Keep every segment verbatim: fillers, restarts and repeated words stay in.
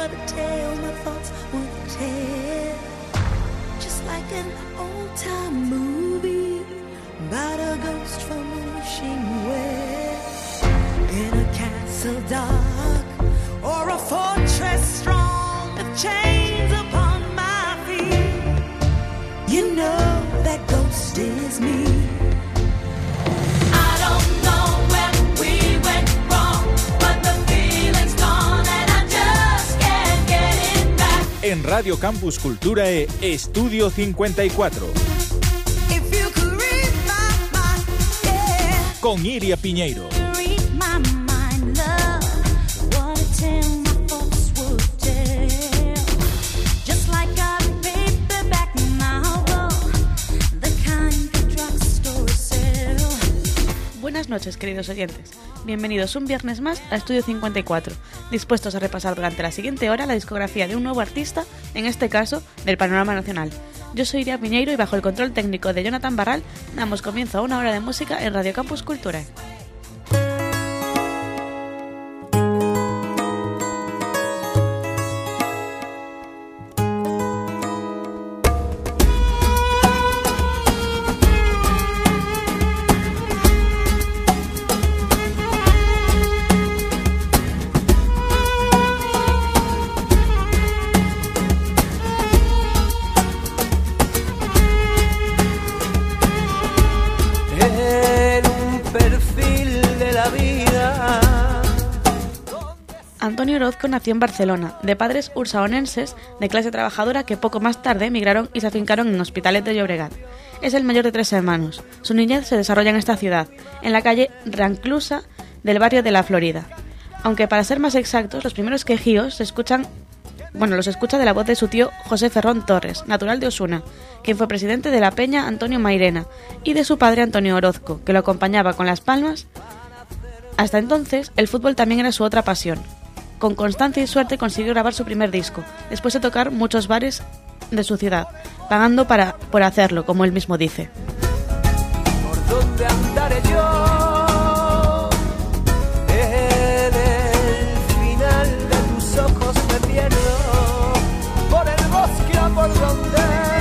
what a tale my thoughts would tell. Just like an old-time movie about a ghost from a wishing well. In a castle dark or a fortress strong with chains upon my feet, you know that ghost is me. I don't know where we went wrong, but the feeling's gone and I just can't get it back. En Radio Campus Culturae, Estudio cincuenta y cuatro. If you could read my mind, yeah. Con Iria Piñeiro. Buenas noches, queridos oyentes. Bienvenidos un viernes más a Estudio cincuenta y cuatro, dispuestos a repasar durante la siguiente hora la discografía de un nuevo artista, en este caso, del panorama nacional. Yo soy Iria Piñeiro y bajo el control técnico de Jonathan Barral damos comienzo a una hora de música en Radio Campus Culturae. Antonio Orozco nació en Barcelona, de padres ursaonenses de clase trabajadora que poco más tarde emigraron y se afincaron en Hospitalet de Llobregat. Es el mayor de tres hermanos. Su niñez se desarrolla en esta ciudad, en la calle Ranclusa del barrio de La Florida. Aunque para ser más exactos, los primeros quejíos se escuchan, bueno, los escucha de la voz de su tío José Ferrón Torres, natural de Osuna, quien fue presidente de la Peña Antonio Mairena, y de su padre Antonio Orozco, que lo acompañaba con las palmas. Hasta entonces, el fútbol también era su otra pasión. Con constancia y suerte consiguió grabar su primer disco, después de tocar muchos bares de su ciudad, pagando para, por hacerlo, como él mismo dice. ¿Por dónde andaré yo? En el final de tus ojos me pierdo, por el bosque o por donde.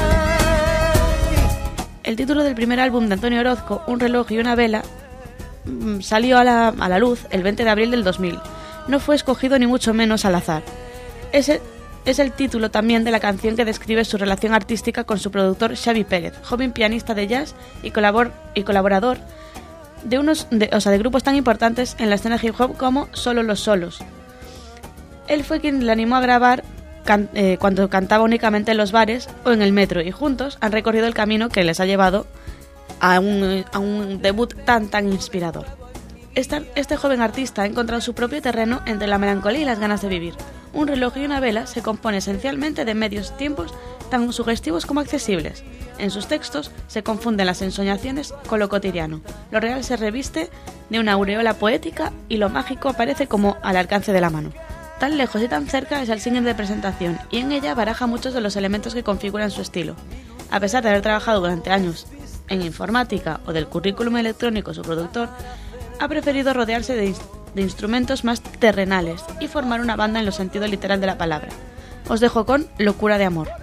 El título del primer álbum de Antonio Orozco, Un reloj y una vela, salió a la, a la luz el veinte de abril del dos mil. No fue escogido ni mucho menos al azar. Es el, es el título también de la canción que describe su relación artística con su productor Xavi Pérez, joven pianista de jazz y, colabor, y colaborador de, unos, de, o sea, de grupos tan importantes en la escena hip hop como Solo los Solos. Él fue quien le animó a grabar can, eh, cuando cantaba únicamente en los bares o en el metro, y juntos han recorrido el camino que les ha llevado a un, a un debut tan tan inspirador. Este, este joven artista ha encontrado su propio terreno entre la melancolía y las ganas de vivir. Un reloj y una vela se compone esencialmente de medios tiempos tan sugestivos como accesibles. En sus textos se confunden las ensoñaciones con lo cotidiano. Lo real se reviste de una aureola poética y lo mágico aparece como al alcance de la mano. Tan lejos y tan cerca es el single de presentación, y en ella baraja muchos de los elementos que configuran su estilo. A pesar de haber trabajado durante años en informática o del currículum electrónico su productor, ha preferido rodearse de, in- de instrumentos más terrenales y formar una banda en lo sentido literal de la palabra. Os dejo con Locura de amor.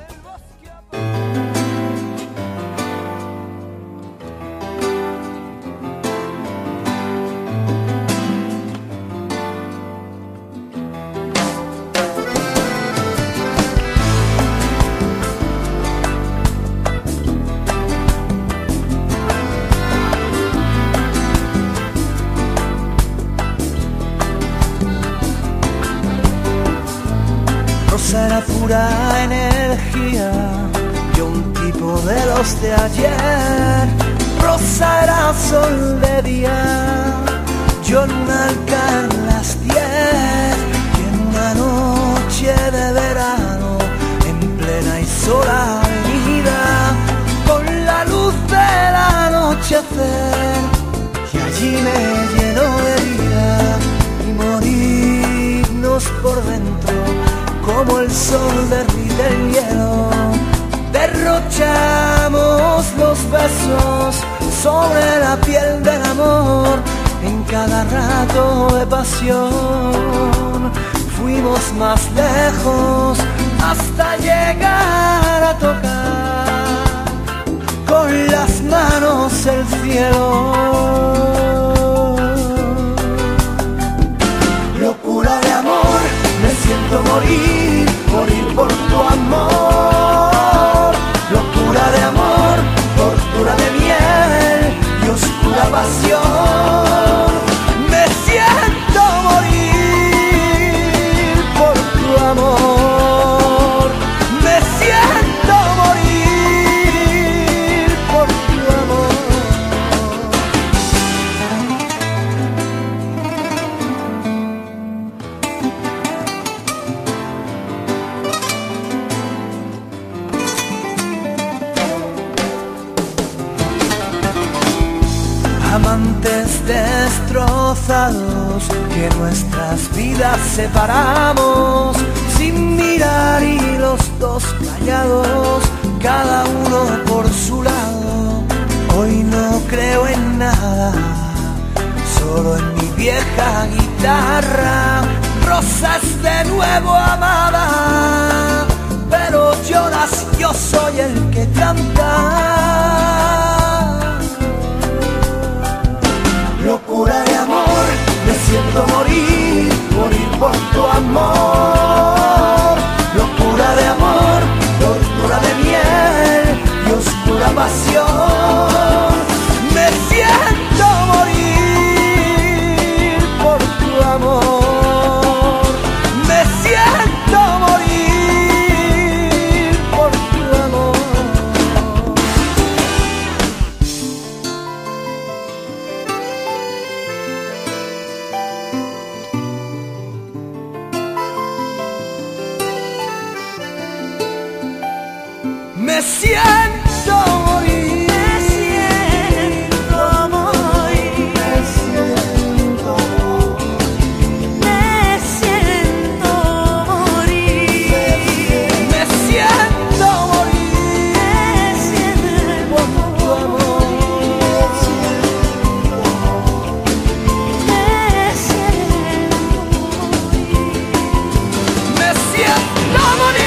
Era pura energía, yo un tipo de los de ayer. Rosa era sol de día, yo en un alcar las diez. Y en una noche de verano, en plena y sola avenida, con la luz del anochecer, y allí me llenó de vida y morirnos por dentro. Como el sol derrite el hielo, derrochamos los besos sobre la piel del amor en cada rato de pasión. fuimos más lejos hasta llegar a tocar con las manos el cielo. Locura de amor, me siento morir, morir por tu amor. Locura de amor, tortura de miel y oscura pasión. Me siento morir por tu amor. Me siento morir por tu amor. Amantes destrozados que nuestras vidas separamos sin mirar y los dos callados, cada uno por su lado. Hoy no creo en nada, solo en mi vieja guitarra. Rosa es de nuevo amada, pero lloras, yo soy el que canta. Locura de amor, me siento morir, morir por tu amor. Locura de amor, tortura de miel y oscura pasión. Me siento morir por tu amor. Me siento morir por tu amor. Me siento morir, me siento morir, me siento morir, me siento morir, me siento morir, me siento por tu amor, me siento morir, me siento morir.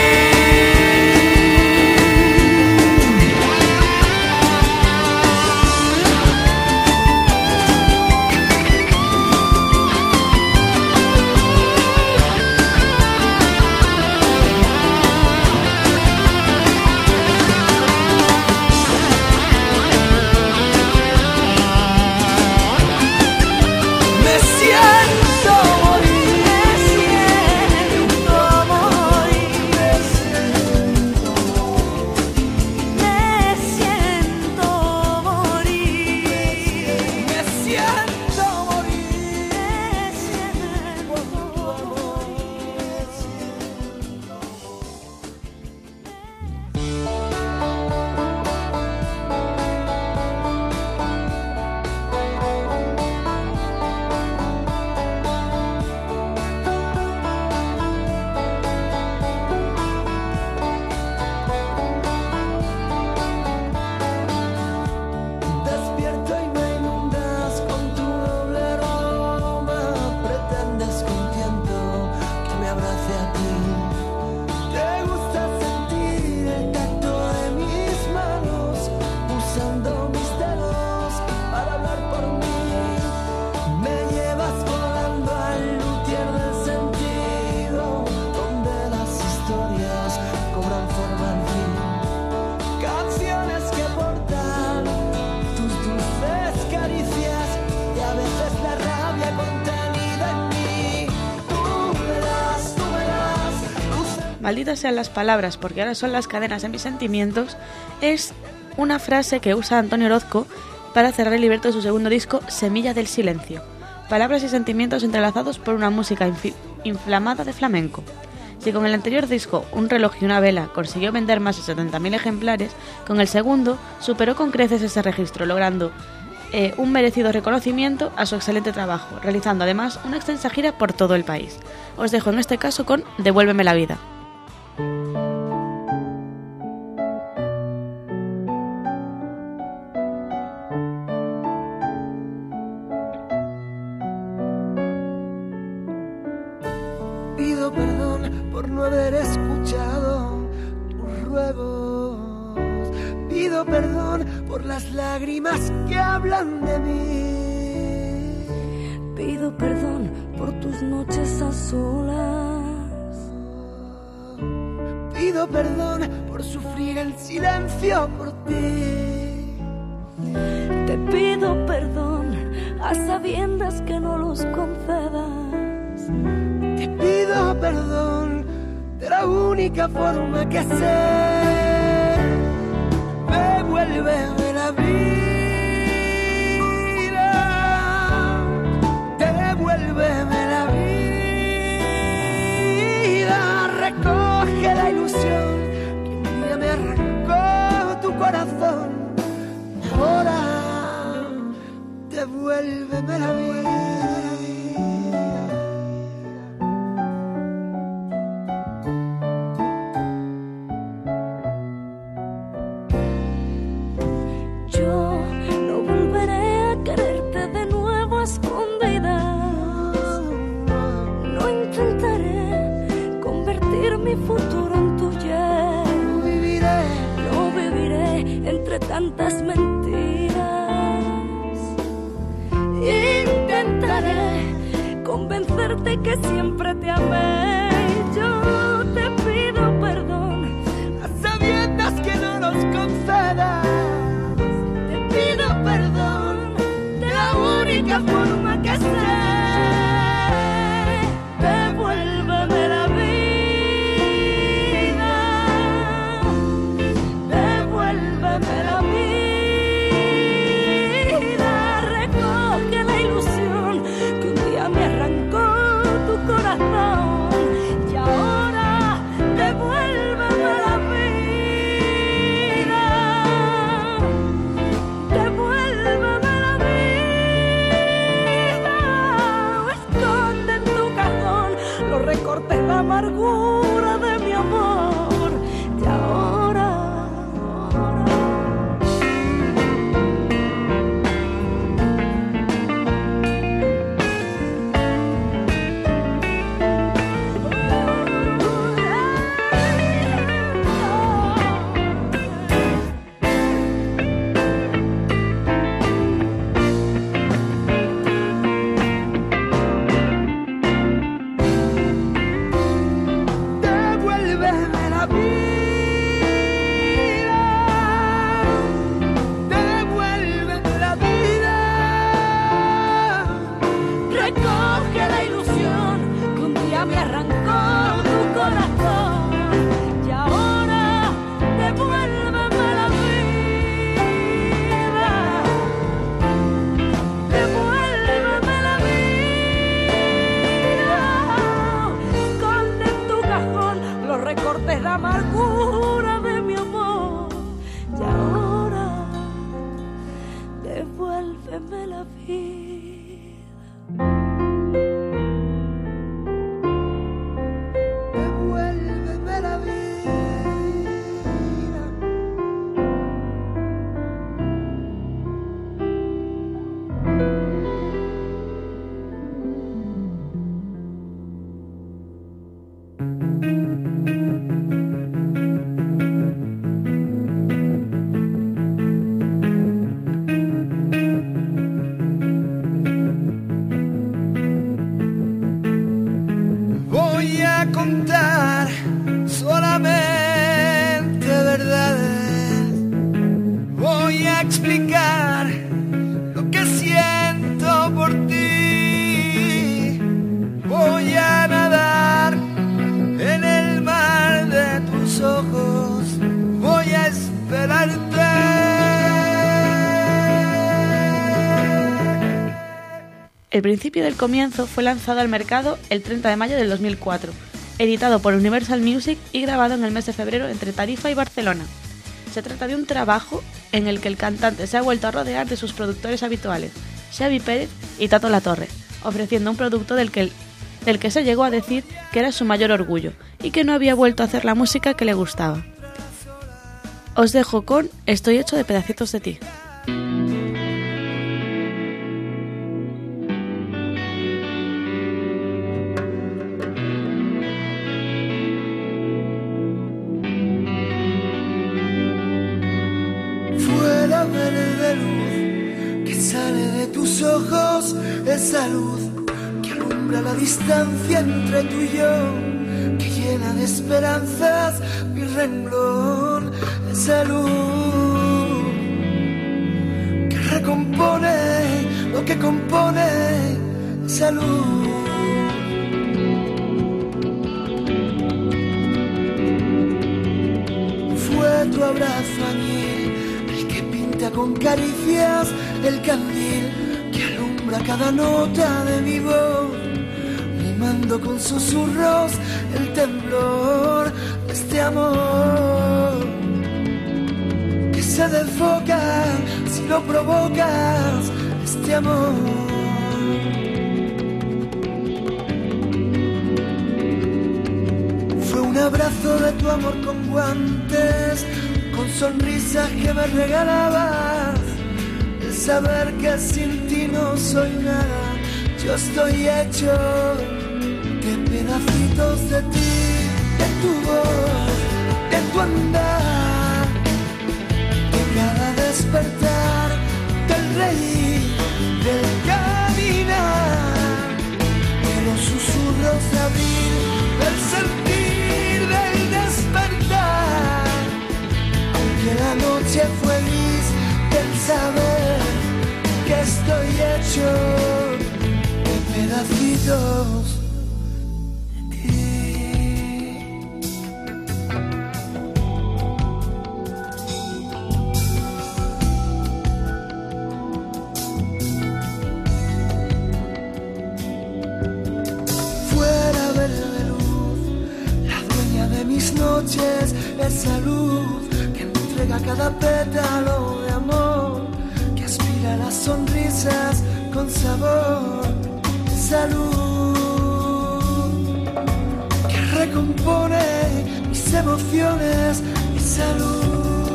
Malditas sean las palabras, porque ahora son las cadenas de mis sentimientos, es una frase que usa Antonio Orozco para cerrar el libreto de su segundo disco, Semilla del Silencio. Palabras y sentimientos entrelazados por una música infi- inflamada de flamenco. Si con el anterior disco, Un reloj y una vela, consiguió vender más de setenta mil ejemplares, con el segundo superó con creces ese registro, logrando eh, un merecido reconocimiento a su excelente trabajo, realizando además una extensa gira por todo el país. Os dejo en este caso con Devuélveme la vida. no haber escuchado tus ruegos. Pido perdón por las lágrimas que hablan de mí. Pido perdón por tus noches a solas. Pido perdón por sufrir el silencio por ti. Te pido perdón a sabiendas que no los concedas. Te pido perdón de la única forma que sé. Devuélveme la vida, devuélveme la vida, recoge la ilusión que un día me arrancó tu corazón. Ahora devuélveme la vida. Futuro en tu ya. No viviré, no viviré entre tantas mentiras. Intentaré convencerte que siempre te amé. Yo te pido perdón a sabiendas que no nos concedas. Te pido perdón de la única forma que sé. Devuélveme la vida. Amargura de mi amor y ahora, ahora. Amargura de mi amor y ahora devuélveme la vida. Devuélveme la vida. Contar solamente verdades. Voy a explicar lo que siento por ti. Voy a nadar en el mar de tus ojos. Voy a esperarte. El principio del comienzo fue lanzado al mercado el treinta de mayo del dos mil cuatro, editado por Universal Music y grabado en el mes de febrero entre Tarifa y Barcelona. Se trata de un trabajo en el que el cantante se ha vuelto a rodear de sus productores habituales, Xavi Pérez y Tato Latorre, ofreciendo un producto del que, del que se llegó a decir que era su mayor orgullo y que no había vuelto a hacer la música que le gustaba. Os dejo con Estoy hecho de pedacitos de ti. esa luz que alumbra la distancia entre tú y yo, que llena de esperanzas mi renglón, esa luz que recompone lo que compone, esa luz. Fue tu abrazo añil el que pinta con caricias el candil que alumbra cada nota de mi voz, mimando con susurros el temblor de este amor que se desfoca si lo provocas, este amor. Fue un abrazo de tu amor con guantes, con sonrisas que me regalabas, el saber que sin ti no soy nada, yo estoy hecho de pedacitos de ti, de tu voz, de tu andar, de cada despertar, del reír, del caminar, de los susurros de abril, del sentir, del despertar, aunque la noche fue gris, del saber que estoy hecho de pedacitos de ti. Fuera verde luz, la dueña de mis noches, esa luz que me entrega cada pétalo de amor, que aspira a las sonrisas con sabor, esa luz que recompone mis emociones, esa luz.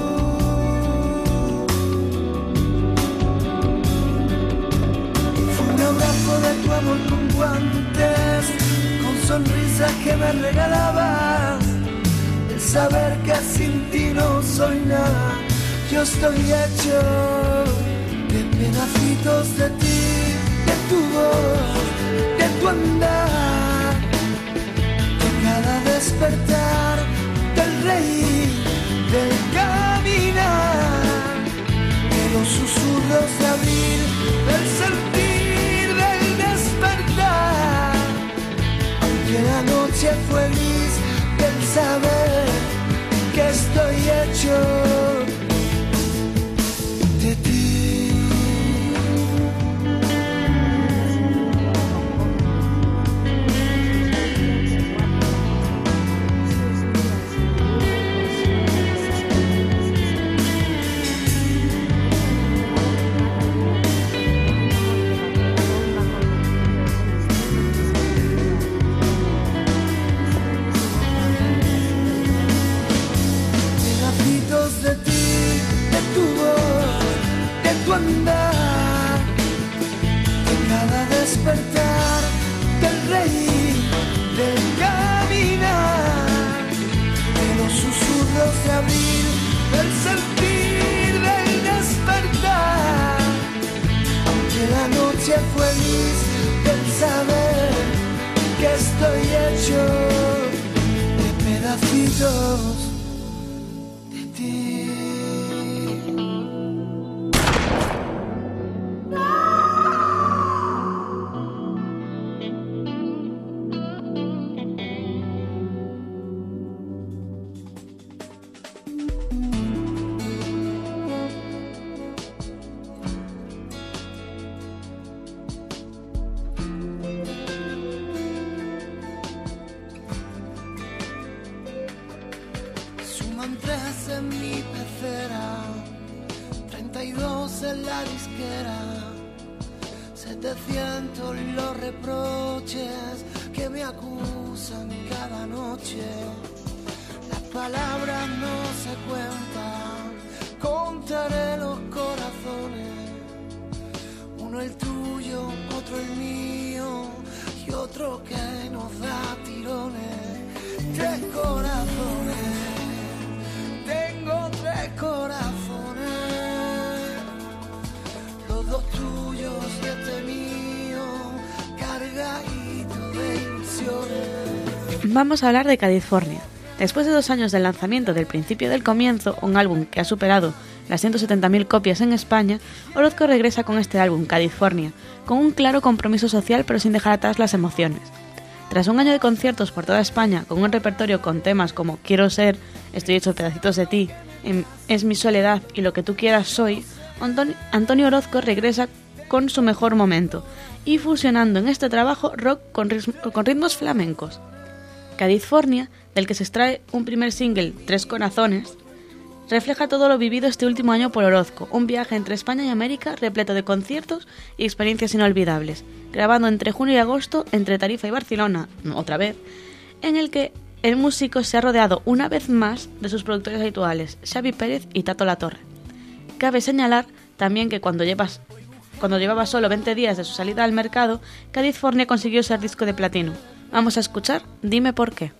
Fue un abrazo de tu amor con guantes, con sonrisas que me regalabas, el saber que sin ti no soy nada, yo estoy hecho de pedacitos de ti, de tu voz, de tu andar, de cada despertar, del reír, del caminar, de los susurros de abril, del sentir, del despertar, aunque la noche fue gris, del saber que estoy hecho de ti. Pedacitos de ti, de tu voz, de tu andar, de cada despertar, del reír, del caminar, de los susurros de abril, del sentir, del despertar, aunque la noche fue gris, del saber que estoy hecho de pedacitos de ti. Suman tres en mi pecera, treinta y dos en la disquera, setecientos los reproches que me acusan cada noche. Las palabras no se cuentan, contaré los corazones, uno el tuyo, otro el mío y otro que nos da tirones. Tres corazones, tengo tres corazones, los dos tuyos y este mío. Vamos a hablar de California. Después de dos años del lanzamiento del Principio del Comienzo, un álbum que ha superado las ciento setenta mil copias en España, Orozco regresa con este álbum, California, con un claro compromiso social pero sin dejar atrás las emociones. Tras un año de conciertos por toda España, con un repertorio con temas como Quiero ser, Estoy hecho pedacitos de ti, Es mi soledad y Lo que tú quieras soy, Antonio Orozco regresa con su mejor momento y fusionando en este trabajo rock con, ritmo, con ritmos flamencos. California, del que se extrae un primer single, Tres Corazones, refleja todo lo vivido este último año por Orozco, un viaje entre España y América repleto de conciertos y experiencias inolvidables, grabando entre junio y agosto entre Tarifa y Barcelona, otra vez, en el que el músico se ha rodeado una vez más de sus productores habituales, Xavi Pérez y Tato Latorre. Cabe señalar también que cuando, llevas, cuando llevaba solo veinte días de su salida al mercado, California consiguió ser disco de platino. Vamos a escuchar Dime por qué.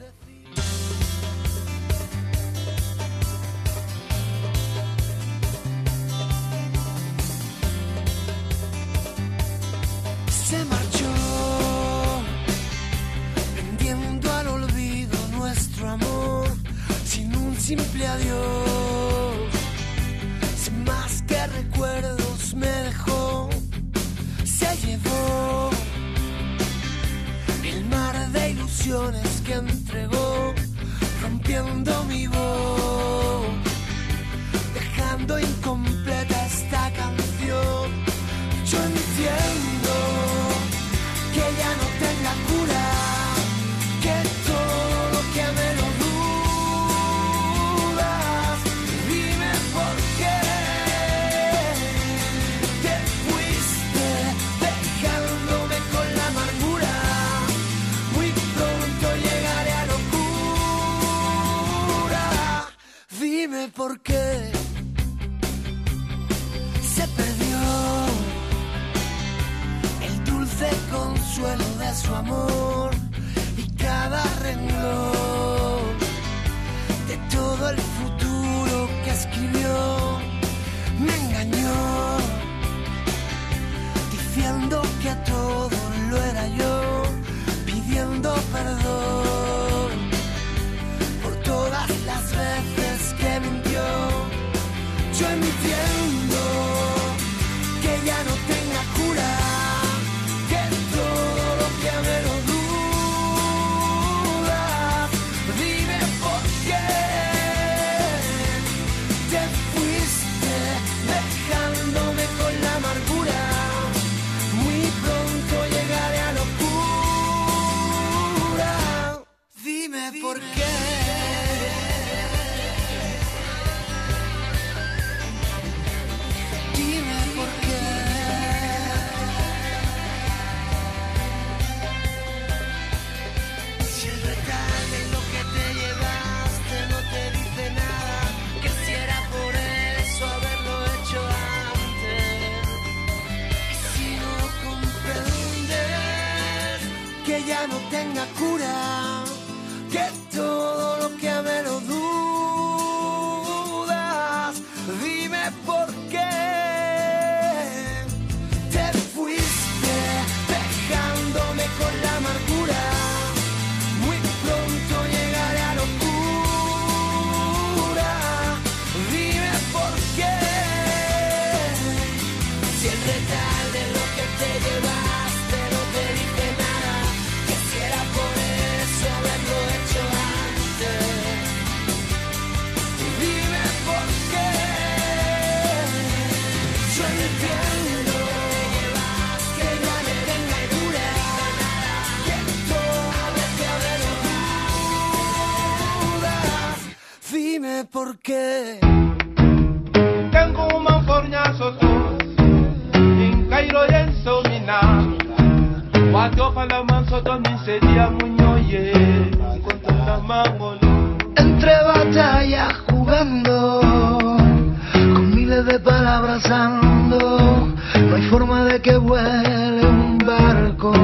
Se marchó, vendiendo al olvido nuestro amor, sin un simple adiós, sin más que recuerdos me dejó, se llevó el mar de ilusiones que entregó, rompiendo mi voz, dejando incompleta esta canción. Yo entiendo que ya no tenga cura, que todo lo que me lo dudas. Dime por qué te fuiste dejándome con la amargura. Muy pronto llegaré a locura. Dime por qué se perdió de consuelo de su amor y cada renglón de todo el futuro que escribió me engañó, diciendo que todo lo era yo, pidiendo perdón por todas las veces que mintió. Yo entiendo que ya no tenga cura, ¿por qué? Dime por qué. Si el retal de lo que te llevaste no te dice nada, que si era por eso haberlo hecho antes. Y si no comprendes que ya no tenga cura, que todo lo que me lo dudas, dime por qué te fuiste dejándome con la amargura. Muy pronto llegaré a locura. Dime por qué, si el retal de lo que te llevaste no te dice nada, que si era por eso haberlo hecho antes. Dime por qué. Yo entiendo que ya no tenga cura, que todo lo que haberlo dudas. Dime por qué. Tengo un manforñazo en Cairo y en Somina. Cuatro palamanso donde sería muñoye contra la mangolo. Entre batallas jugando, con miles de palabras ando, no hay forma de que vuele un barco.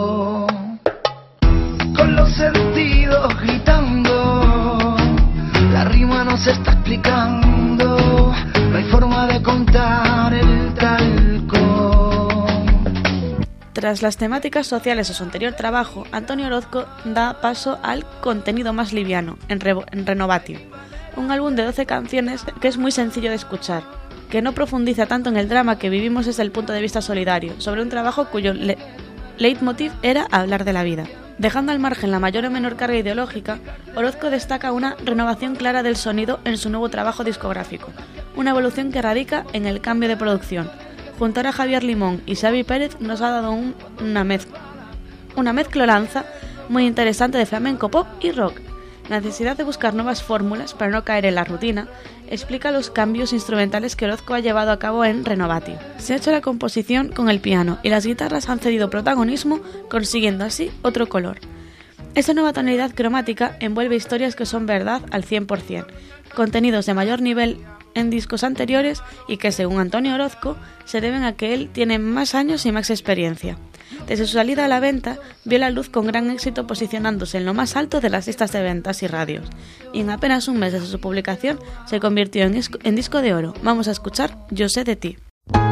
Con los sentidos gritando, la rima no se está explicando, no hay forma de contar el talco. Tras las temáticas sociales de su anterior trabajo, Antonio Orozco da paso al contenido más liviano, en, Re- en Renovatio, un álbum de doce canciones que es muy sencillo de escuchar, que no profundiza tanto en el drama que vivimos desde el punto de vista solidario, sobre un trabajo cuyo le- leitmotiv era hablar de la vida. Dejando al margen la mayor o menor carga ideológica, Orozco destaca una renovación clara del sonido en su nuevo trabajo discográfico, una evolución que radica en el cambio de producción. Juntar a Javier Limón y Xavi Pérez nos ha dado un, una, mez, una mezclolanza muy interesante de flamenco, pop y rock. La necesidad de buscar nuevas fórmulas para no caer en la rutina explica los cambios instrumentales que Orozco ha llevado a cabo en Renovatio. Se ha hecho la composición con el piano y las guitarras han cedido protagonismo, consiguiendo así otro color. Esta nueva tonalidad cromática envuelve historias que son verdad al cien por cien, contenidos de mayor nivel en discos anteriores y que, según Antonio Orozco, se deben a que él tiene más años y más experiencia. Desde su salida a la venta, vio la luz con gran éxito, posicionándose en lo más alto de las listas de ventas y radios, y en apenas un mes desde su publicación se convirtió en, disco, en disco de oro. Vamos a escuchar Yo sé de ti.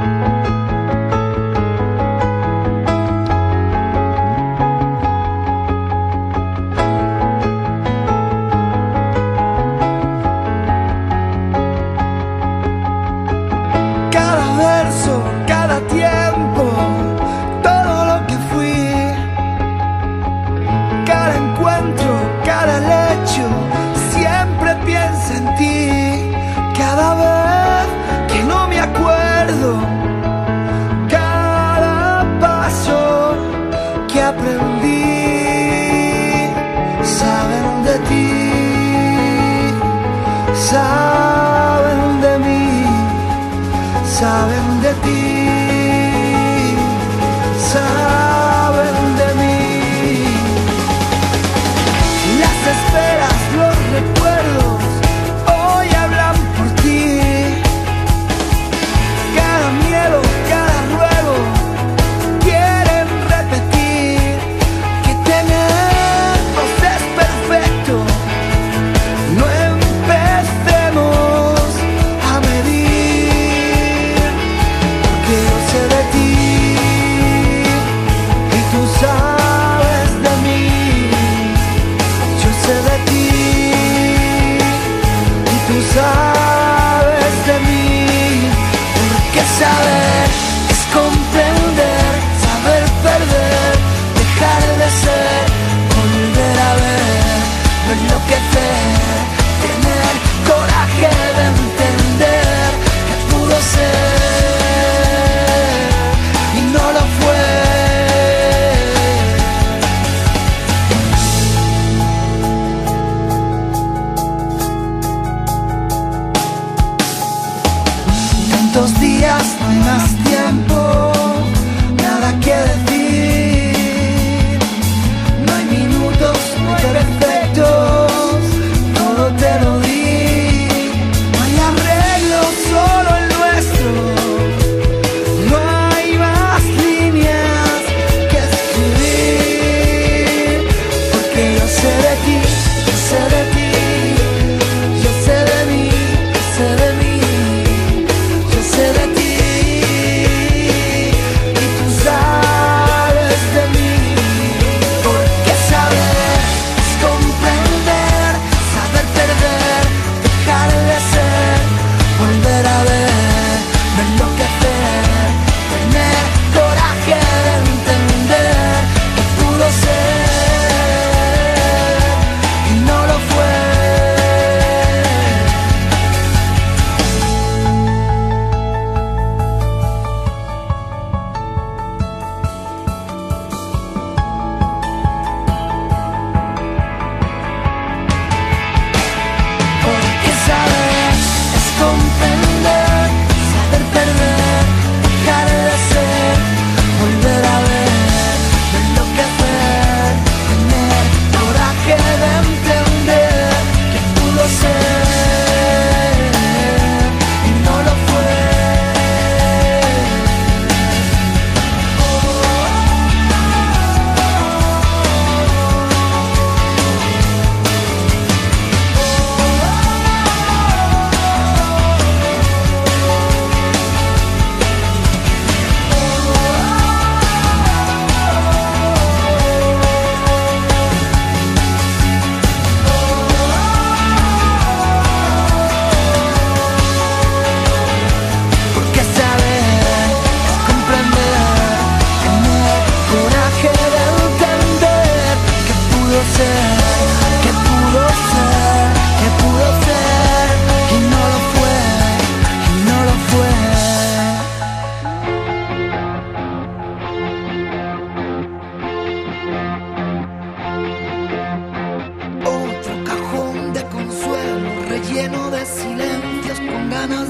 Cada verso, cada tiempo, todo lo que fui, cada encuentro, cada lecho, siempre pienso en ti. Cada vez que no me acuerdo, cada paso que aprendí, saben de ti, saben de mí, saben de ti, saben de mí. Las esperas, los recuerdos, hoy hablan por ti. Cada miedo, cada ruego, quieren repetir que tenernos es perfecto. No empecemos a medir, porque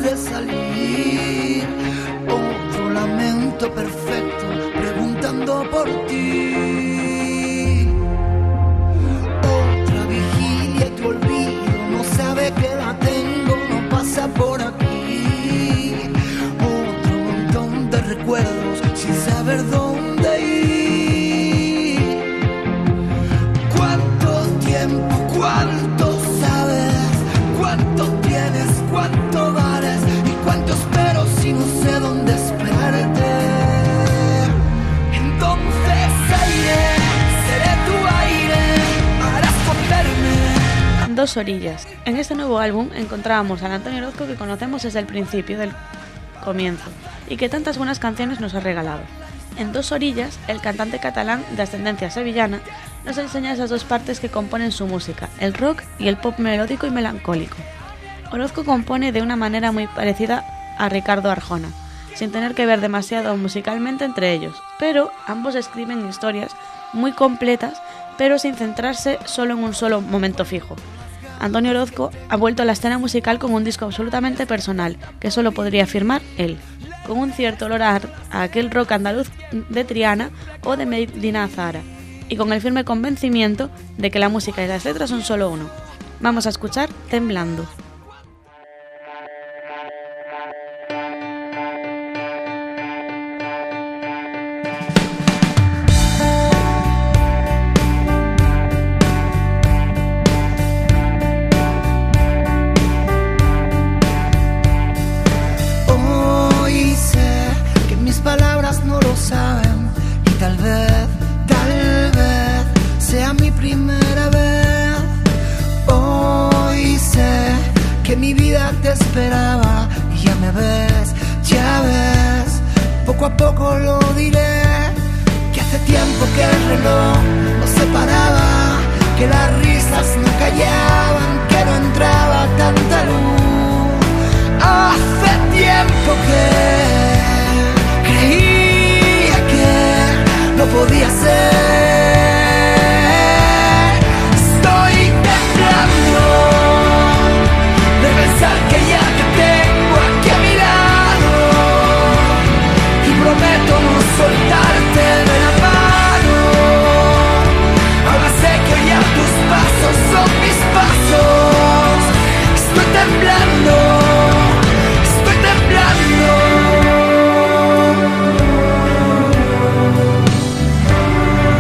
antes de salir. Otro lamento perfecto preguntando por ti. Otra vigilia y te olvido, no sabe que la tengo, no pasa por aquí. Otro montón de recuerdos sin saber dónde ir. ¿Cuánto tiempo? ¿Cuánto sabes? ¿Cuánto tienes? ¿Cuánto vales? ¿Y cuánto espero si no sé dónde esperarte? Entonces aire, seré tu aire para esconderme. Dos orillas. En este nuevo álbum encontrábamos al Antonio Orozco que conocemos desde el principio del comienzo y que tantas buenas canciones nos ha regalado. En Dos orillas, el cantante catalán de ascendencia sevillana nos enseña esas dos partes que componen su música, el rock y el pop melódico y melancólico. Orozco compone de una manera muy parecida a Ricardo Arjona, sin tener que ver demasiado musicalmente entre ellos, pero ambos escriben historias muy completas, pero sin centrarse solo en un solo momento fijo. Antonio Orozco ha vuelto a la escena musical con un disco absolutamente personal, que solo podría firmar él, con un cierto olor a, a aquel rock andaluz de Triana o de Medina Zahara, y con el firme convencimiento de que la música y las letras son solo uno. Vamos a escuchar Temblando. Esperaba y ya me ves, ya ves, poco a poco lo diré, que hace tiempo que el reloj nos separaba, que las risas no callaban, que no entraba tanta luz. Hace tiempo que creía que no podía ser. Estoy temblando pensar que ya te tengo aquí a mi lado y prometo no soltarte de la mano. Ahora sé que hoy ya tus pasos son mis pasos. Estoy temblando, estoy temblando.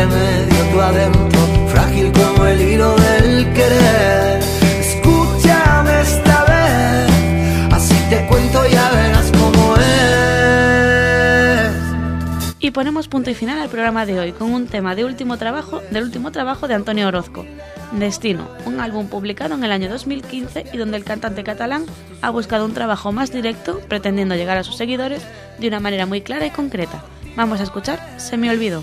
remedio tú adentro, frágil como el hilo del querer. Escúchame esta vez, así te cuento, ya verás cómo es. Y ponemos punto y final al programa de hoy con un tema de último trabajo, del último trabajo de Antonio Orozco, Destino, un álbum publicado en el año dos mil quince y donde el cantante catalán ha buscado un trabajo más directo, pretendiendo llegar a sus seguidores de una manera muy clara y concreta. Vamos a escuchar Se me olvidó.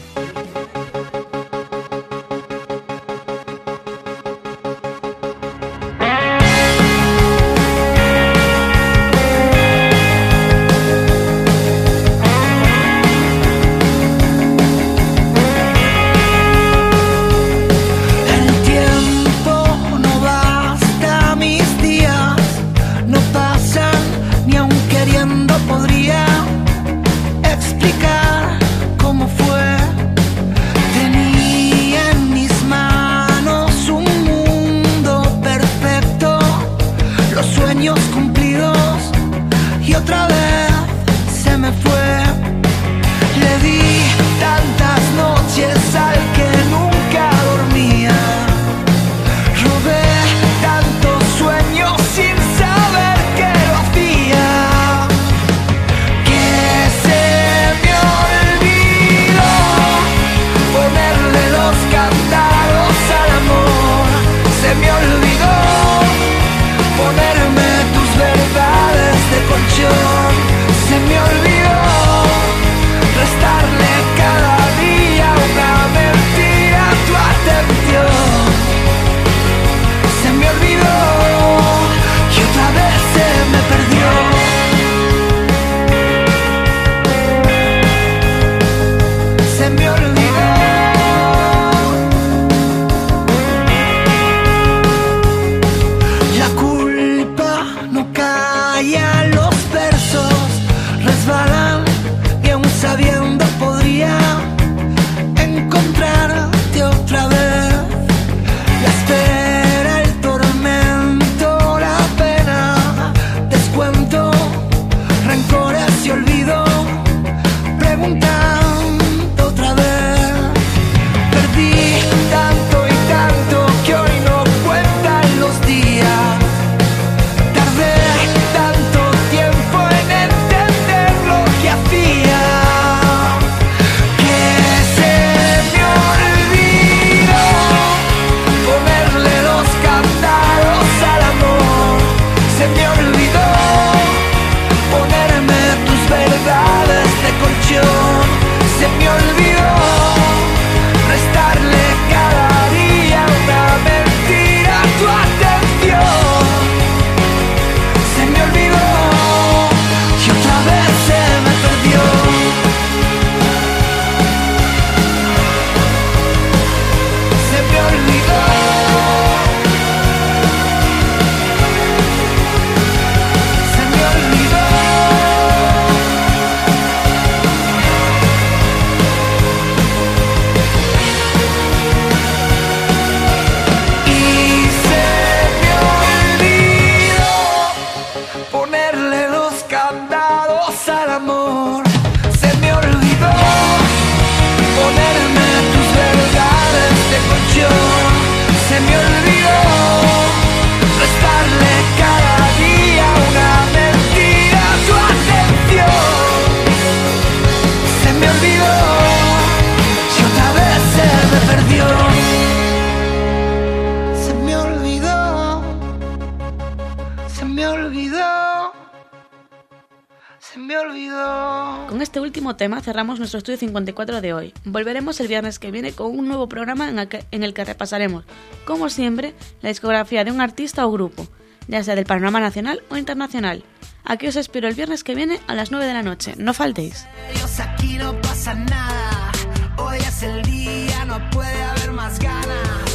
Con este último tema cerramos nuestro estudio cincuenta y cuatro de hoy. Volveremos el viernes que viene con un nuevo programa en el que, en el que repasaremos, como siempre, la discografía de un artista o grupo, ya sea del panorama nacional o internacional. Aquí os espero el viernes que viene a las nueve de la noche. No faltéis. Aquí no pasa nada. Hoy es el día, no puede haber más ganas.